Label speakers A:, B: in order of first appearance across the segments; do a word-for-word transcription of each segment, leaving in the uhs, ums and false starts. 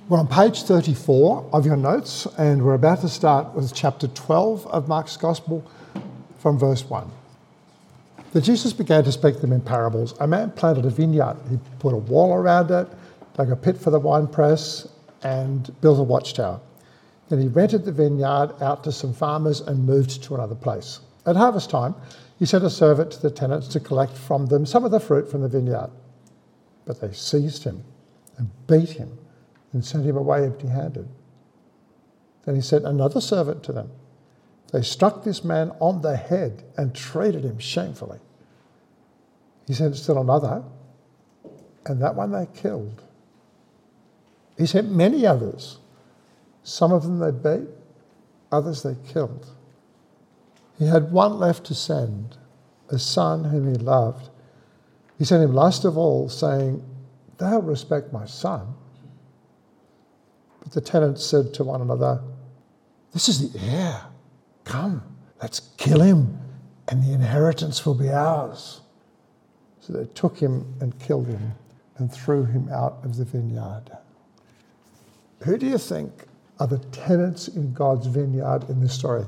A: We're on page thirty-four of your notes, and we're about to start with chapter twelve of Mark's Gospel from verse one. Then Jesus began to speak to them in parables. A man planted a vineyard. He put a wall around it, dug a pit for the winepress, and built a watchtower. Then he rented the vineyard out to some farmers and moved to another place. At harvest time, he sent a servant to the tenants to collect from them some of the fruit from the vineyard. But they seized him and beat him and sent him away empty-handed. Then he sent another servant to them. They struck this man on the head and treated him shamefully. He sent still another, and that one they killed. He sent many others. Some of them they beat, others they killed. He had one left to send, a son whom he loved. He sent him last of all, saying, "Thou respect my son." But the tenants said to one another, "This is the heir. Come, let's kill him, and the inheritance will be ours." So they took him and killed him and threw him out of the vineyard. Who do you think are the tenants in God's vineyard in this story?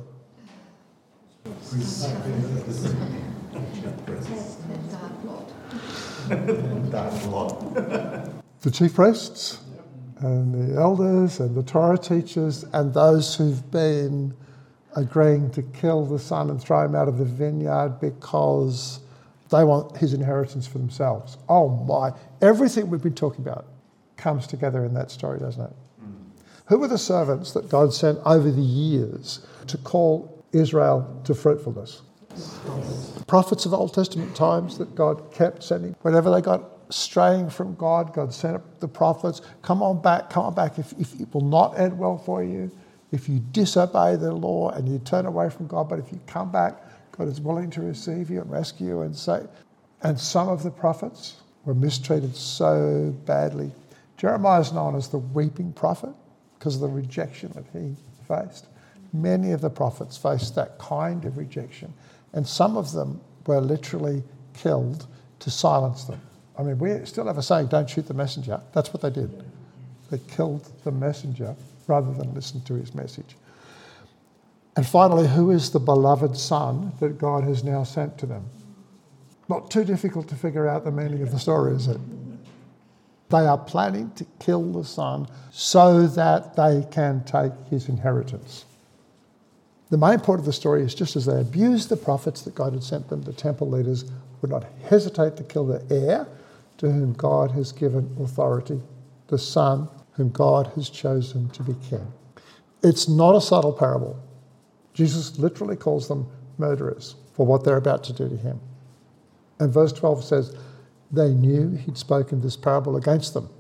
A: The chief priests and the elders and the Torah teachers and those who've been agreeing to kill the son and throw him out of the vineyard because they want his inheritance for themselves. Oh my, everything we've been talking about comes together in that story, doesn't it? Mm. Who were the servants that God sent over the years to call Israel to fruitfulness? The prophets of Old Testament times that God kept sending. Whenever they got straying from God, God sent up the prophets. Come on back, come on back. If, if it will not end well for you, if you disobey the law and you turn away from God, but if you come back, God is willing to receive you and rescue you and save. And some of the prophets were mistreated so badly. Jeremiah is known as the weeping prophet because of the rejection that he faced. Many of the prophets faced that kind of rejection, and some of them were literally killed to silence them. I mean, we still have a saying, don't shoot the messenger. That's what they did. They killed the messenger rather than listen to his message. And finally, who is the beloved son that God has now sent to them? Not too difficult to figure out the meaning of the story, is it? They are planning to kill the son so that they can take his inheritance. The main point of the story is just as they abused the prophets that God had sent them, the temple leaders would not hesitate to kill the heir to whom God has given authority, the son whom God has chosen to be king. It's not a subtle parable. Jesus literally calls them murderers for what they're about to do to him. And verse twelve says, they knew he'd spoken this parable against them.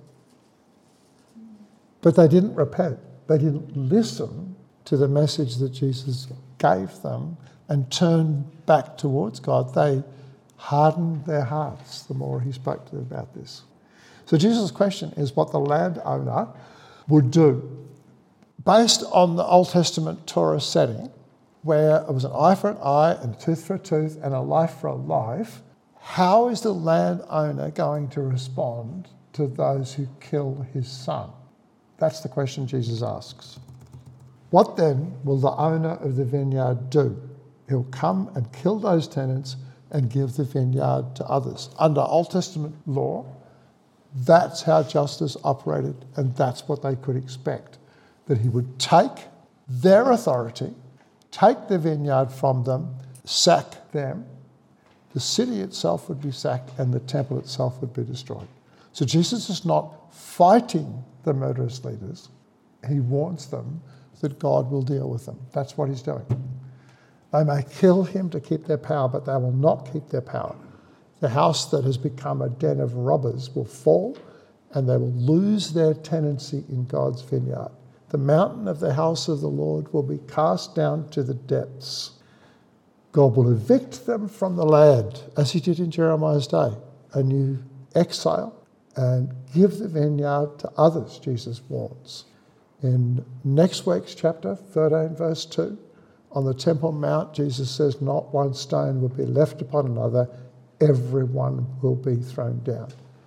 A: But they didn't repent. They didn't listen to the message that Jesus gave them and turn back towards God. They hardened their hearts the more he spoke to them about this. So Jesus' question is what the landowner would do. Based on the Old Testament Torah setting, where it was an eye for an eye and a tooth for a tooth and a life for a life, how is the landowner going to respond to those who kill his son? That's the question Jesus asks. What then will the owner of the vineyard do? He'll come and kill those tenants and give the vineyard to others. Under Old Testament law, that's how justice operated, and that's what they could expect. That he would take their authority, take the vineyard from them, sack them, the city itself would be sacked and the temple itself would be destroyed. So Jesus is not fighting the murderous leaders. He warns them that God will deal with them. That's what he's doing. They may kill him to keep their power, but they will not keep their power. The house that has become a den of robbers will fall and they will lose their tenancy in God's vineyard. The mountain of the house of the Lord will be cast down to the depths. God will evict them from the land, as he did in Jeremiah's day, a new exile, and give the vineyard to others, Jesus warns. In next week's chapter, thirteen, verse two, on the Temple Mount, Jesus says, not one stone will be left upon another, everyone will be thrown down.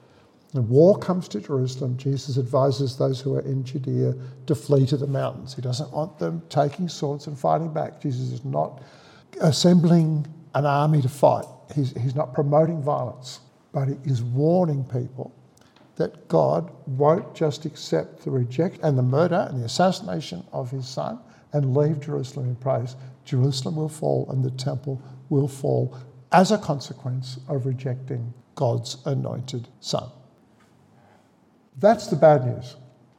A: When war comes to Jerusalem, Jesus advises those who are in Judea to flee to the mountains. He doesn't want them taking swords and fighting back. Jesus is not assembling an army to fight. He's, he's not promoting violence, but he is warning people that God won't just accept the rejection and the murder and the assassination of his son and leave Jerusalem in praise. Jerusalem will fall and the temple will fall as a consequence of rejecting God's anointed son. That's the bad news.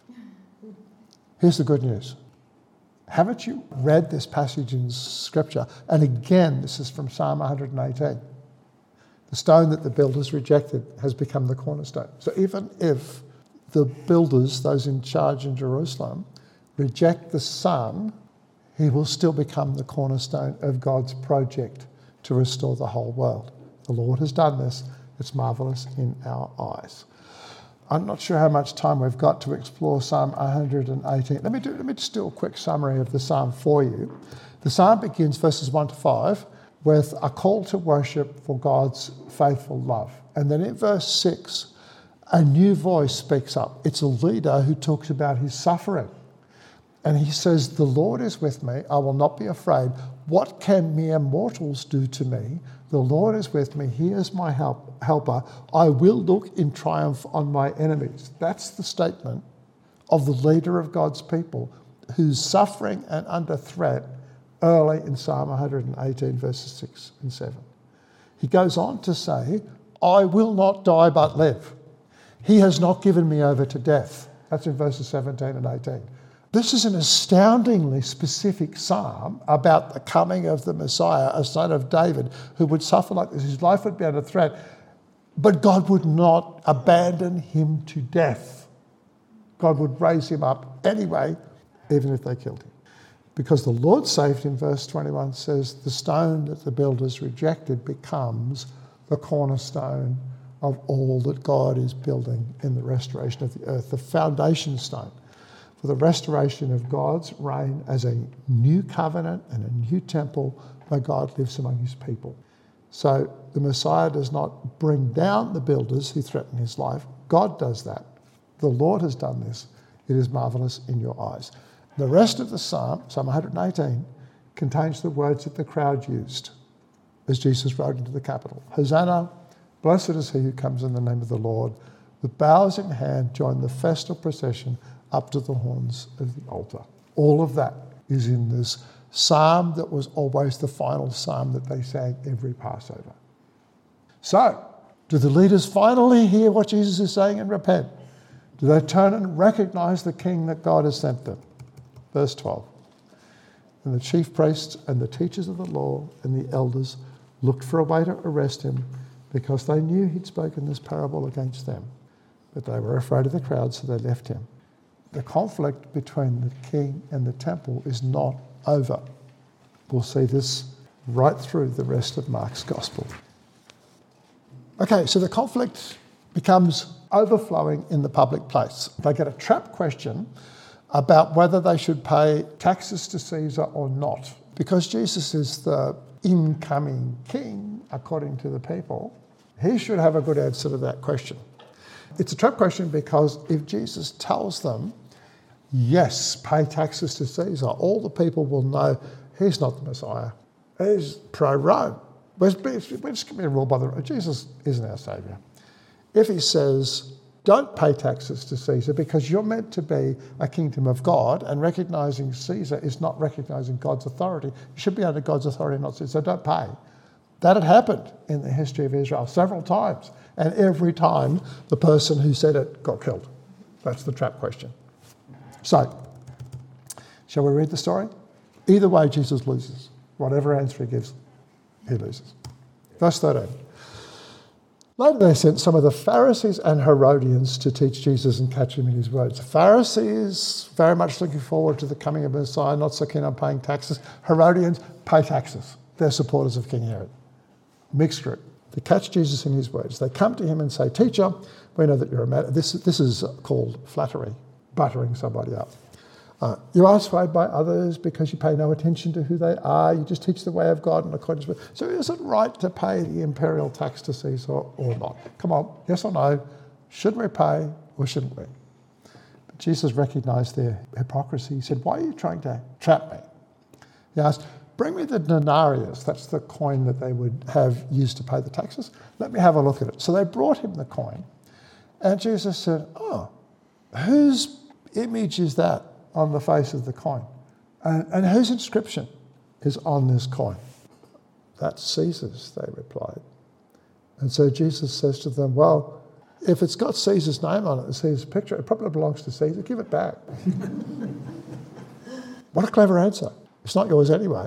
A: Here's the good news. Haven't you read this passage in Scripture? And again, this is from Psalm one hundred eighteen. The stone that the builders rejected has become the cornerstone. So even if the builders, those in charge in Jerusalem, reject the Son, he will still become the cornerstone of God's project to restore the whole world. The Lord has done this. It's marvellous in our eyes. I'm not sure how much time we've got to explore Psalm one hundred eighteen. Let me, do, let me just do a quick summary of the psalm for you. The psalm begins, verses one to five, with a call to worship for God's faithful love. And then in verse six, a new voice speaks up. It's a leader who talks about his suffering. And he says, "The Lord is with me. I will not be afraid. What can mere mortals do to me? The Lord is with me. He is my help, helper. I will look in triumph on my enemies." That's the statement of the leader of God's people who's suffering and under threat early in Psalm one hundred eighteen, verses six and seven. He goes on to say, "I will not die but live. He has not given me over to death." That's in verses seventeen and eighteen. This is an astoundingly specific psalm about the coming of the Messiah, a son of David, who would suffer like this. His life would be under threat, but God would not abandon him to death. God would raise him up anyway, even if they killed him. Because the Lord saved him, verse twenty-one says, the stone that the builders rejected becomes the cornerstone of all that God is building in the restoration of the earth, the foundation stone for the restoration of God's reign as a new covenant and a new temple where God lives among his people. So the Messiah does not bring down the builders who threaten his life. God does that. The Lord has done this. It is marvellous in your eyes. The rest of the psalm, Psalm one hundred eighteen, contains the words that the crowd used as Jesus rode into the capital. Hosanna, blessed is he who comes in the name of the Lord. With boughs in hand, join the festal procession up to the horns of the altar. All of that is in this psalm that was always the final psalm that they sang every Passover. So, do the leaders finally hear what Jesus is saying and repent? Do they turn and recognise the King that God has sent them? Verse twelve. And the chief priests and the teachers of the law and the elders looked for a way to arrest him because they knew he'd spoken this parable against them. But they were afraid of the crowd, so they left him. The conflict between the king and the temple is not over. We'll see this right through the rest of Mark's gospel. Okay, so the conflict becomes overflowing in the public place. They get a trap question about whether they should pay taxes to Caesar or not. Because Jesus is the incoming king, according to the people, he should have a good answer to that question. It's a trap question because if Jesus tells them, yes, pay taxes to Caesar, all the people will know he's not the Messiah. He's pro-Rome. We're just going to be ruled by the Rome. Jesus isn't our saviour. If he says, don't pay taxes to Caesar because you're meant to be a kingdom of God, and recognising Caesar is not recognising God's authority. You should be under God's authority, not Caesar, so don't pay. That had happened in the history of Israel several times, and every time the person who said it got killed. That's the trap question. So, shall we read the story? Either way, Jesus loses. Whatever answer he gives, he loses. Verse thirteen. Later they sent some of the Pharisees and Herodians to teach Jesus and catch him in his words. The Pharisees, very much looking forward to the coming of Messiah, not so keen on paying taxes. Herodians, pay taxes. They're supporters of King Herod. Mixed group. They catch Jesus in his words. They come to him and say, Teacher, we know that you're a man. This, this is called flattery, buttering somebody up. Uh, you are swayed by others because you pay no attention to who they are. You just teach the way of God in accordance with. So is it right to pay the imperial tax to Caesar or not? Come on, yes or no? Should we pay or shouldn't we? But Jesus recognized their hypocrisy. He said, why are you trying to trap me? He asked, bring me the denarius. That's the coin that they would have used to pay the taxes. Let me have a look at it. So they brought him the coin. And Jesus said, oh, whose image is that on the face of the coin? And, and whose inscription is on this coin? That's Caesar's, they replied. And so Jesus says to them, well, if it's got Caesar's name on it, and Caesar's picture, it probably belongs to Caesar. Give it back. What a clever answer. It's not yours anyway.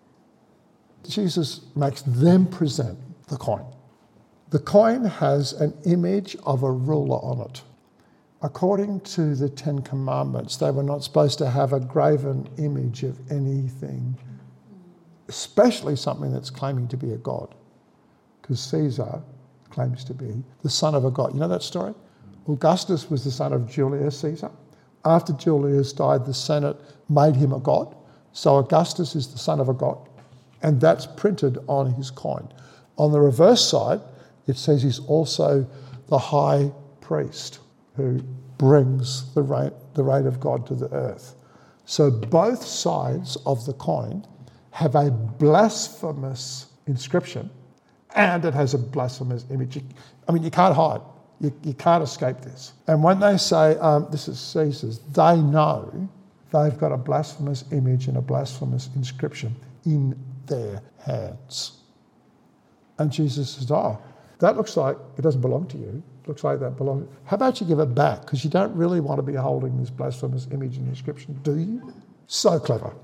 A: Jesus makes them present the coin. The coin has an image of a ruler on it. According to the Ten Commandments, they were not supposed to have a graven image of anything, especially something that's claiming to be a god, because Caesar claims to be the son of a god. You know that story? Augustus was the son of Julius Caesar. After Julius died, the Senate made him a god. So Augustus is the son of a god, and that's printed on his coin. On the reverse side, it says he's also the high priest who brings the reign, the reign of God to the earth. So both sides of the coin have a blasphemous inscription, and it has a blasphemous image. I mean, you can't hide. You, you can't escape this. And when they say, um, this is Caesar's, they know they've got a blasphemous image and a blasphemous inscription in their hands. And Jesus says, oh, that looks like it doesn't belong to you. It looks like that belongs. How about you give it back? Because you don't really want to be holding this blasphemous image and inscription, do you? So clever.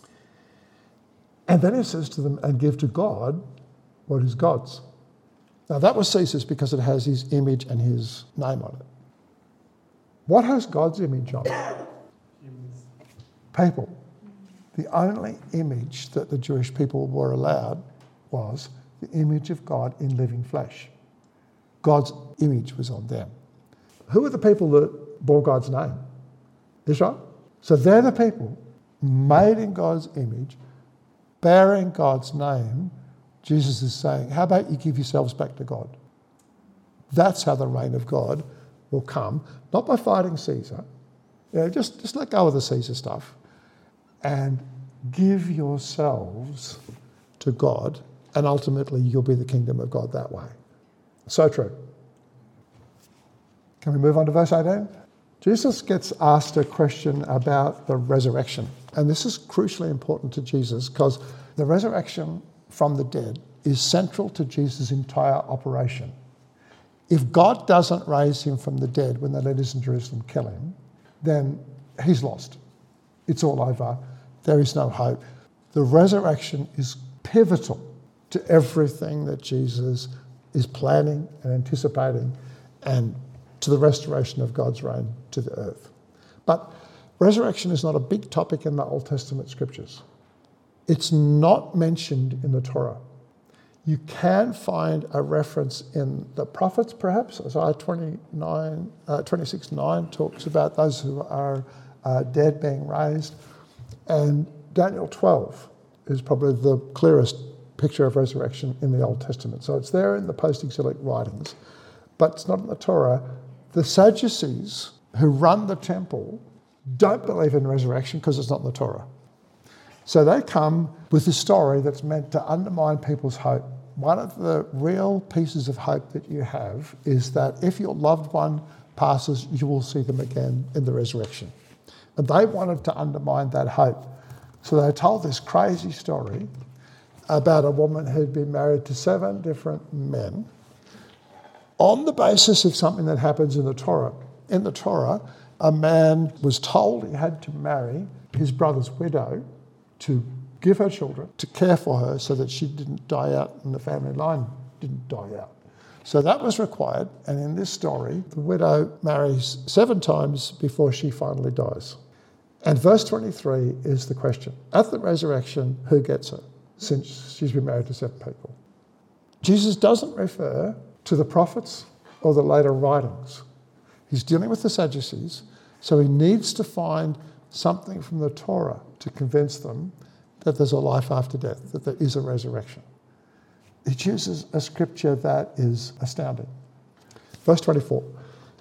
A: And then he says to them, and give to God what is God's. Now that was Caesar's because it has his image and his name on it. What has God's image on it? People. The only image that the Jewish people were allowed was the image of God in living flesh. God's image was on them. Who are the people that bore God's name? Israel. So they're the people made in God's image, bearing God's name. Jesus is saying, how about you give yourselves back to God? That's how the reign of God will come, not by fighting Caesar. You know, just, just let go of the Caesar stuff and give yourselves to God, and ultimately you'll be the kingdom of God that way. So true. Can we move on to verse eighteen? Jesus gets asked a question about the resurrection. And this is crucially important to Jesus because the resurrection from the dead is central to Jesus' entire operation. If God doesn't raise him from the dead when the leaders in Jerusalem kill him, then he's lost. It's all over. There is no hope. The resurrection is pivotal to everything that Jesus is planning and anticipating, and to the restoration of God's reign to the earth. But resurrection is not a big topic in the Old Testament scriptures. It's not mentioned in the Torah. You can find a reference in the prophets, perhaps. Isaiah twenty-nine, uh, twenty-six nine talks about those who are uh, dead being raised. And Daniel twelve is probably the clearest picture of resurrection in the Old Testament. So it's there in the post-exilic writings, but it's not in the Torah. The Sadducees, who run the temple, don't believe in resurrection because it's not in the Torah. So they come with a story that's meant to undermine people's hope. One of the real pieces of hope that you have is that if your loved one passes, you will see them again in the resurrection. And they wanted to undermine that hope. So they told this crazy story about a woman who'd been married to seven different men on the basis of something that happens in the Torah. In the Torah, a man was told he had to marry his brother's widow to give her children, to care for her so that she didn't die out and the family line didn't die out. So that was required, and in this story, the widow marries seven times before she finally dies. And verse twenty-three is the question. At the resurrection, who gets her? Since she's been married to seven people. Jesus doesn't refer to the prophets or the later writings. He's dealing with the Sadducees, so he needs to find something from the Torah to convince them that there's a life after death, that there is a resurrection. He chooses a scripture that is astounding. Verse twenty-four,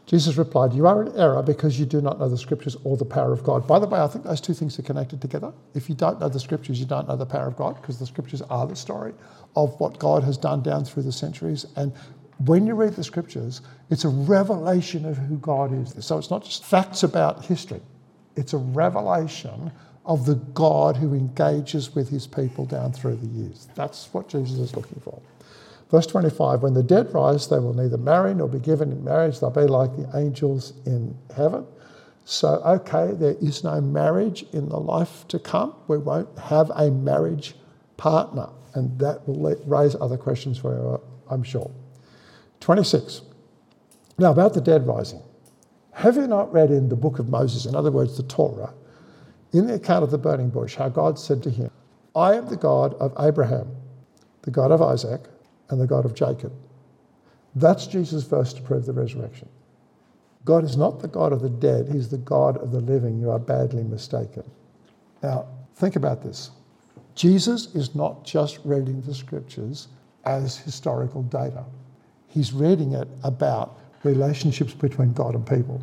A: Jesus replied, "You are in error because you do not know the scriptures or the power of God." By the way, I think those two things are connected together. If you don't know the scriptures, you don't know the power of God, because the scriptures are the story of what God has done down through the centuries. And when you read the scriptures, it's a revelation of who God is. So it's not just facts about history. It's a revelation of the God who engages with his people down through the years. That's what Jesus is looking for. Verse twenty-five, when the dead rise, they will neither marry nor be given in marriage. They'll be like the angels in heaven. So, okay, there is no marriage in the life to come. We won't have a marriage partner. And that will let, raise other questions for you, I'm sure. twenty-six. Now, about the dead rising. Have you not read in the book of Moses, in other words, the Torah, in the account of the burning bush, how God said to him, "I am the God of Abraham, the God of Isaac, and the God of Jacob." That's Jesus' verse to prove the resurrection. God is not the God of the dead, he's the God of the living. You are badly mistaken. Now, think about this. Jesus is not just reading the scriptures as historical data. He's reading it about relationships between God and people.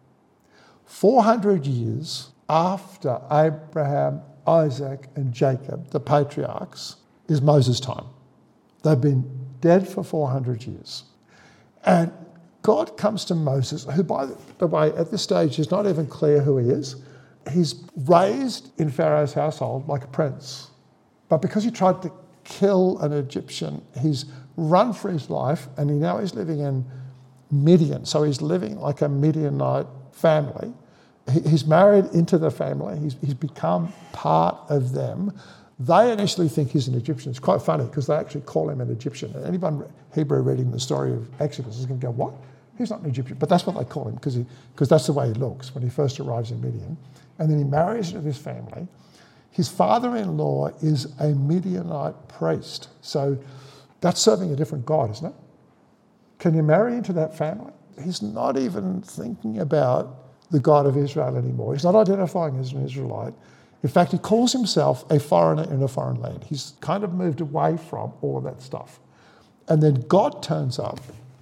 A: four hundred years after Abraham, Isaac, and Jacob, the patriarchs, is Moses' time. They've been dead for four hundred years. And God comes to Moses, who, by the way, at this stage is not even clear who he is. He's raised in Pharaoh's household like a prince. But because he tried to kill an Egyptian, he's run for his life, and he now is living in Midian. So he's living like a Midianite family. He, he's married into the family. He's, he's become part of them. They initially think he's an Egyptian. It's quite funny because they actually call him an Egyptian. And anyone Hebrew reading the story of Exodus is going to go, "What? He's not an Egyptian." But that's what they call him because he, because that's the way he looks when he first arrives in Midian. And then he marries into this family. His father-in-law is a Midianite priest. So that's serving a different God, isn't it? Can you marry into that family? He's not even thinking about the God of Israel anymore. He's not identifying as an Israelite. In fact, he calls himself a foreigner in a foreign land. He's kind of moved away from all of that stuff. And then God turns up.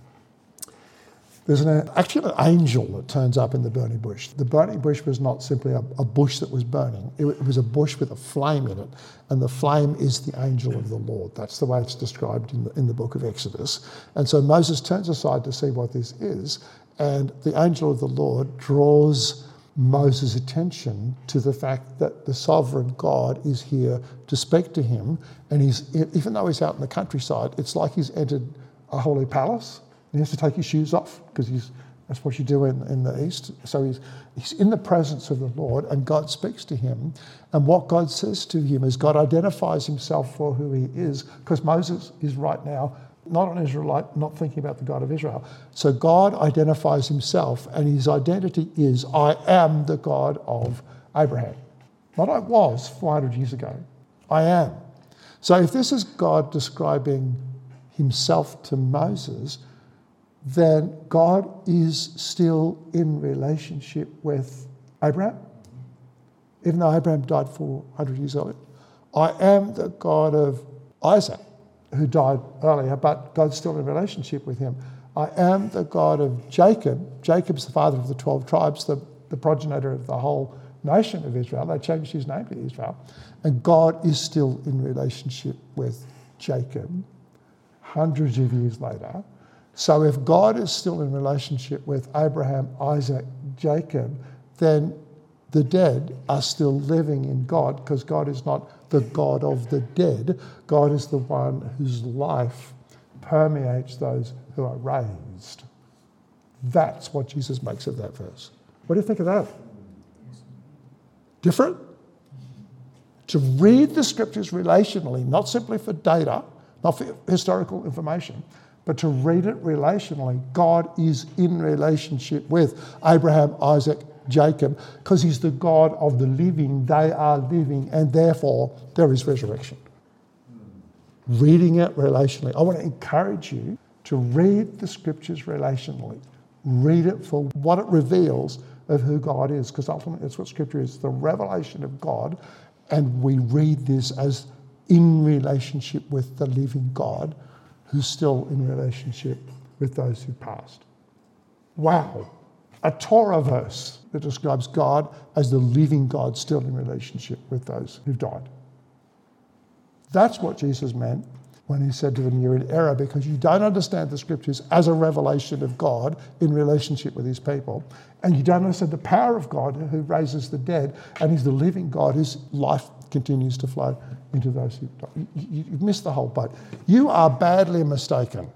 A: There's an, actually an angel that turns up in the burning bush. The burning bush was not simply a, a bush that was burning. It, it was a bush with a flame in it. And the flame is the angel of the Lord. That's the way it's described in the, in the book of Exodus. And so Moses turns aside to see what this is. And the angel of the Lord draws Moses' attention to the fact that the sovereign God is here to speak to him. And he's, even though he's out in the countryside, it's like he's entered a holy palace. He has to take his shoes off because he's, that's what you do in, in the East. So he's, he's in the presence of the Lord, and God speaks to him. And what God says to him is God identifies himself for who he is, because Moses is right now not an Israelite, not thinking about the God of Israel. So God identifies himself, and his identity is, "I am the God of Abraham." Not "I was" four hundred years ago. I am. So if this is God describing himself to Moses, then God is still in relationship with Abraham, even though Abraham died four hundred years earlier. I am the God of Isaac, who died earlier, but God's still in relationship with him. I am the God of Jacob. Jacob's the father of the twelve tribes, the, the progenitor of the whole nation of Israel. They changed his name to Israel. And God is still in relationship with Jacob hundreds of years later. So if God is still in relationship with Abraham, Isaac, Jacob, then the dead are still living in God, because God is not the God of the dead. God is the one whose life permeates those who are raised. That's what Jesus makes of that verse. What do you think of that? Different? To read the scriptures relationally, not simply for data, not for historical information, but to read it relationally. God is in relationship with Abraham, Isaac, Jacob, because he's the God of the living. They are living, and therefore there is resurrection. Reading it relationally. I want to encourage you to read the scriptures relationally. Read it for what it reveals of who God is, because ultimately that's what scripture is, the revelation of God. And we read this as in relationship with the living God, who's still in relationship with those who passed. Wow. A Torah verse that describes God as the living God still in relationship with those who've died. That's what Jesus meant when he said to them, you're in error because you don't understand the scriptures as a revelation of God in relationship with his people. And you don't understand the power of God who raises the dead, and he's the living God whose life continues to flow into those who die. You, you, you've missed the whole boat. You are badly mistaken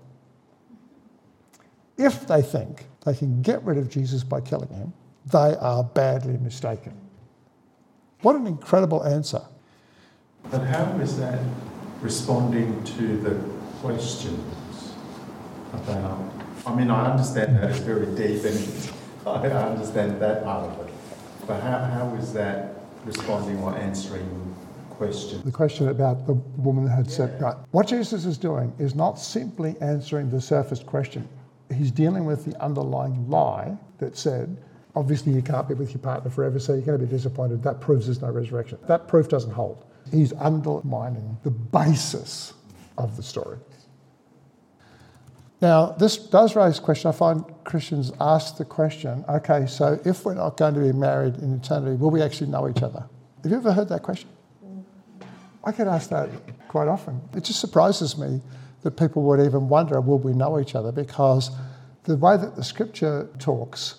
A: if they think they can get rid of Jesus by killing him. They are badly mistaken. What an incredible answer.
B: But how is that responding to the questions about, I mean, I understand that it's very deep and I understand that part of it, but how, how is that responding or answering questions?
A: The question about the woman that had said, right, what Jesus is doing is not simply answering the surface question. He's dealing with the underlying lie that said, obviously you can't be with your partner forever, so you're going to be disappointed. That proves there's no resurrection. That proof doesn't hold. He's undermining the basis of the story. Now, this does raise a question. I find Christians ask the question, okay, so if we're not going to be married in eternity, will we actually know each other? Have you ever heard that question? I get asked that quite often. It just surprises me that people would even wonder, will we know each other? Because the way that the scripture talks,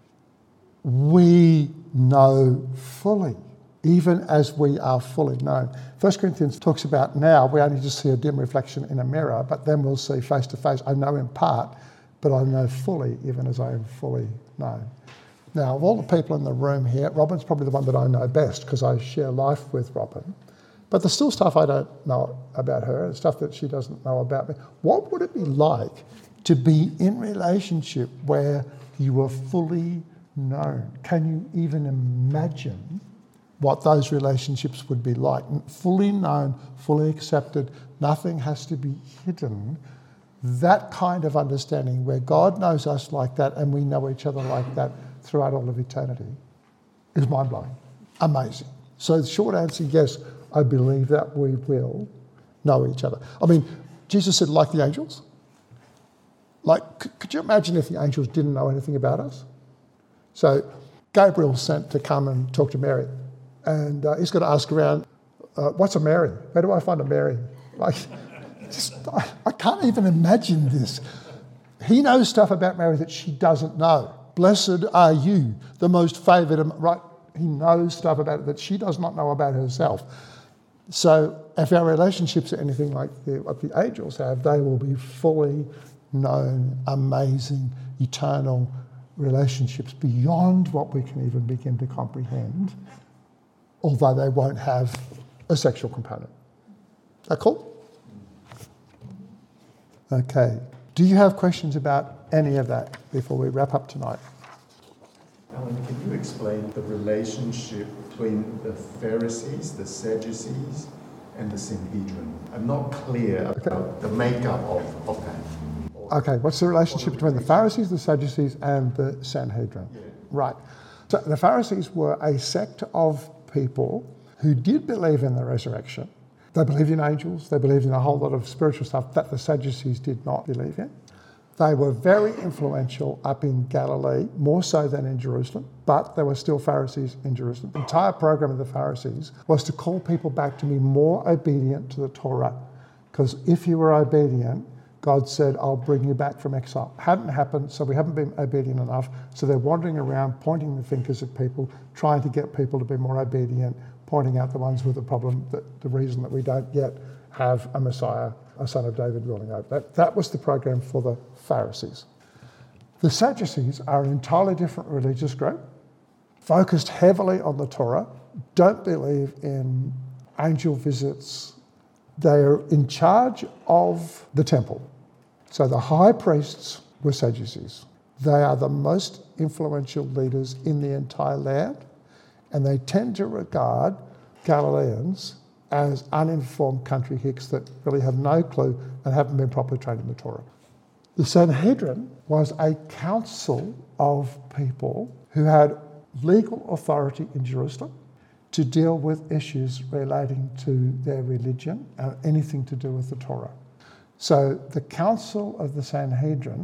A: we know fully, even as we are fully known. First Corinthians talks about now we only just see a dim reflection in a mirror, but then we'll see face to face. I know in part, but I know fully, even as I am fully known. Now, of all the people in the room here, Robin's probably the one that I know best because I share life with Robin. But there's still stuff I don't know about her, stuff that she doesn't know about me. What would it be like to be in relationship where you were fully known? Can you even imagine what those relationships would be like? Fully known, fully accepted, nothing has to be hidden. That kind of understanding where God knows us like that and we know each other like that throughout all of eternity is mind-blowing, amazing. So the short answer, yes, I believe that we will know each other. I mean, Jesus said, like the angels. Like, could you imagine if the angels didn't know anything about us? So Gabriel's sent to come and talk to Mary. And uh, he's got to ask around, uh, what's a Mary? Where do I find a Mary? Like, just, I, I can't even imagine this. He knows stuff about Mary that she doesn't know. Blessed are you, the most favoured. Right? He knows stuff about it that she does not know about herself. So if our relationships are anything like the, what the angels have, they will be fully known, amazing, eternal relationships beyond what we can even begin to comprehend, although they won't have a sexual component. Is that cool? Okay. Do you have questions about any of that before we wrap up tonight?
B: Alan, can you explain the relationship between the Pharisees, the Sadducees, and the Sanhedrin? I'm not clear okay. about the makeup of, of that.
A: Okay, what's the relationship between the Pharisees, the Sadducees, and the Sanhedrin?
B: Yeah.
A: Right. So the Pharisees were a sect of people who did believe in the resurrection. They believed in angels, they believed in a whole lot of spiritual stuff that the Sadducees did not believe in. They were very influential up in Galilee, more so than in Jerusalem, but there were still Pharisees in Jerusalem. The entire program of the Pharisees was to call people back to be more obedient to the Torah, because if you were obedient, God said, I'll bring you back from exile. Hadn't happened, so we haven't been obedient enough. So they're wandering around, pointing the fingers at people, trying to get people to be more obedient, pointing out the ones with the problem, that the reason that we don't yet have a Messiah, a son of David ruling over. That, that was the program for the Pharisees. The Sadducees are an entirely different religious group, focused heavily on the Torah, don't believe in angel visits. They are in charge of the temple. So the high priests were Sadducees. They are the most influential leaders in the entire land, and they tend to regard Galileans as uninformed country hicks that really have no clue and haven't been properly trained in the Torah. The Sanhedrin was a council of people who had legal authority in Jerusalem to deal with issues relating to their religion and anything to do with the Torah. So the council of the Sanhedrin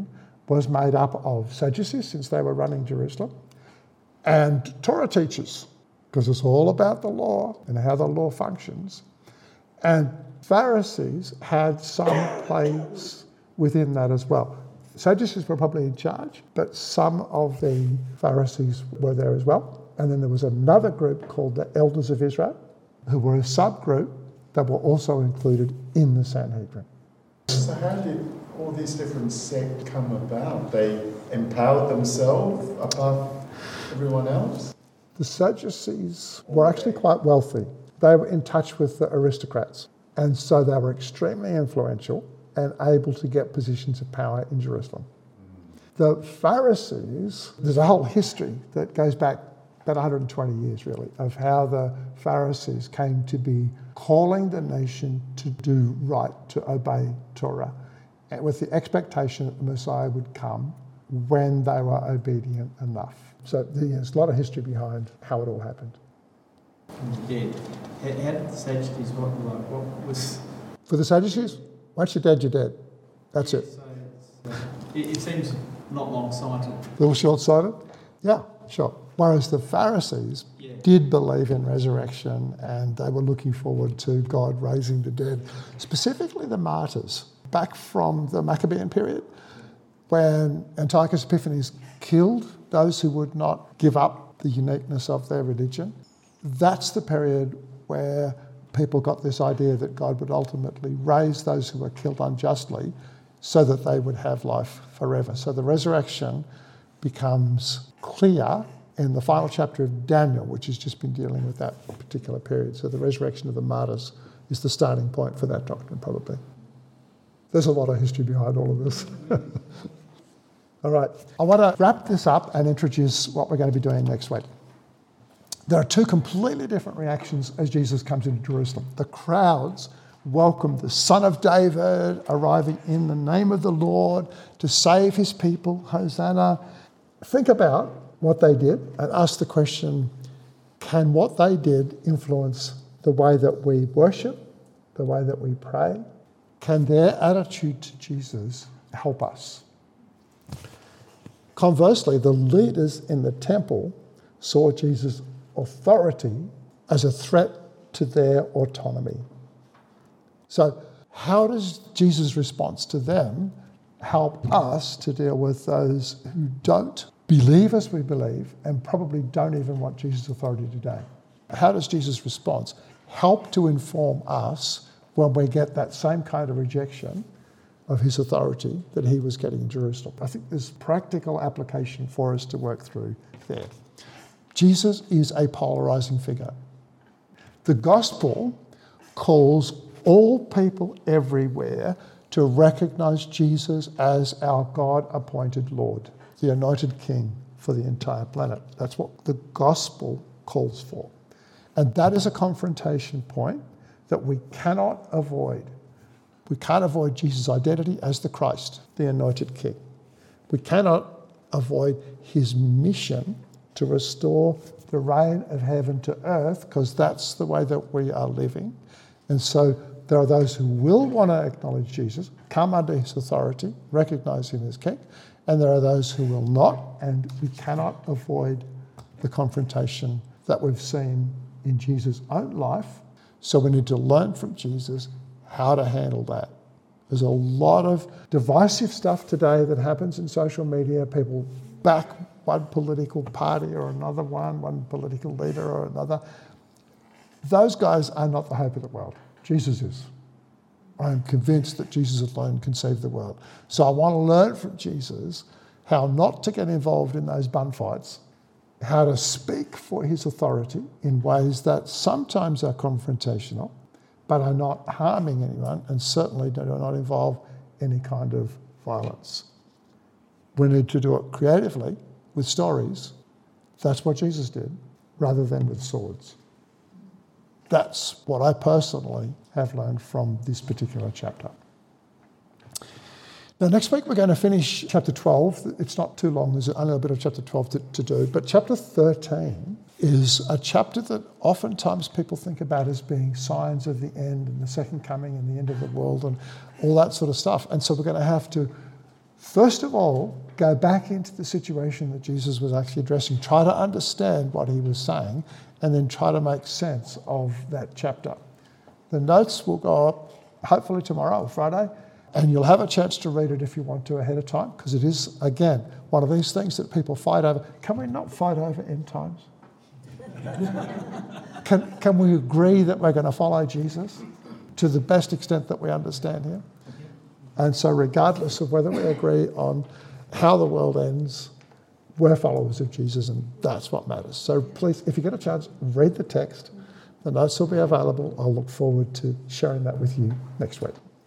A: was made up of Sadducees, since they were running Jerusalem, and Torah teachers, because it's all about the law and how the law functions. And Pharisees had some place within that as well. Sadducees were probably in charge, but some of the Pharisees were there as well. And then there was another group called the Elders of Israel, who were a subgroup that were also included in the Sanhedrin.
B: So how did all these different sects come about? They empowered themselves above everyone else?
A: The Sadducees were actually quite wealthy. They were in touch with the aristocrats, and so they were extremely influential and able to get positions of power in Jerusalem. The Pharisees, there's a whole history that goes back about one hundred twenty years really, of how the Pharisees came to be calling the nation to do right, to obey Torah, and with the expectation that the Messiah would come when they were obedient enough. So there's a lot of history behind how it all happened.
C: Dead. How, how did the Sadducees, what, like, what was...
A: For the Sadducees, once you're dead, you're dead. That's
C: yeah,
A: it.
C: So it's, uh, it. It seems not long-sighted.
A: A little short-sighted? Yeah, sure. Whereas the Pharisees
C: yeah.
A: did believe in resurrection, and they were looking forward to God raising the dead, specifically the martyrs, back from the Maccabean period, when Antiochus Epiphanes killed those who would not give up the uniqueness of their religion. That's the period where people got this idea that God would ultimately raise those who were killed unjustly so that they would have life forever. So the resurrection becomes clear in the final chapter of Daniel, which has just been dealing with that particular period. So the resurrection of the martyrs is the starting point for that doctrine, probably. There's a lot of history behind all of this. All right, I want to wrap this up and introduce what we're going to be doing next week. There are two completely different reactions as Jesus comes into Jerusalem. The crowds welcome the Son of David arriving in the name of the Lord to save his people, Hosanna. Think about what they did and ask the question, can what they did influence the way that we worship, the way that we pray? Can their attitude to Jesus help us? Conversely, the leaders in the temple saw Jesus' authority as a threat to their autonomy. So how does Jesus' response to them help us to deal with those who don't believe as we believe and probably don't even want Jesus' authority today? How does Jesus' response help to inform us when we get that same kind of rejection of his authority that he was getting in Jerusalem? I think there's practical application for us to work through there. Jesus is a polarising figure. The gospel calls all people everywhere to recognise Jesus as our God-appointed Lord, the anointed King for the entire planet. That's what the gospel calls for. And that is a confrontation point that we cannot avoid. We can't avoid Jesus' identity as the Christ, the anointed King. We cannot avoid his mission to restore the reign of heaven to earth, because that's the way that we are living. And so there are those who will want to acknowledge Jesus, come under his authority, recognise him as King, and there are those who will not, and we cannot avoid the confrontation that we've seen in Jesus' own life. So we need to learn from Jesus how to handle that. There's a lot of divisive stuff today that happens in social media. People back one political party or another one, one political leader or another. Those guys are not the hope of the world. Jesus is. I am convinced that Jesus alone can save the world. So I want to learn from Jesus how not to get involved in those bun fights, how to speak for his authority in ways that sometimes are confrontational, but are not harming anyone and certainly do not involve any kind of violence. We need to do it creatively with stories. That's what Jesus did, rather than with swords. That's what I personally have learned from this particular chapter. Now, next week we're going to finish chapter twelve. It's not too long. There's only a bit of chapter twelve to, to do. But chapter thirteen is a chapter that oftentimes people think about as being signs of the end and the second coming and the end of the world and all that sort of stuff. And so we're going to have to First of all, go back into the situation that Jesus was actually addressing. Try to understand what he was saying, and then try to make sense of that chapter. The notes will go up hopefully tomorrow or Friday, and you'll have a chance to read it if you want to ahead of time, because it is, again, one of these things that people fight over. Can we not fight over end times? can, can we agree that we're going to follow Jesus to the best extent that we understand him? And so regardless of whether we agree on how the world ends, we're followers of Jesus, and that's what matters. So please, if you get a chance, read the text. The notes will be available. I'll look forward to sharing that with you next week.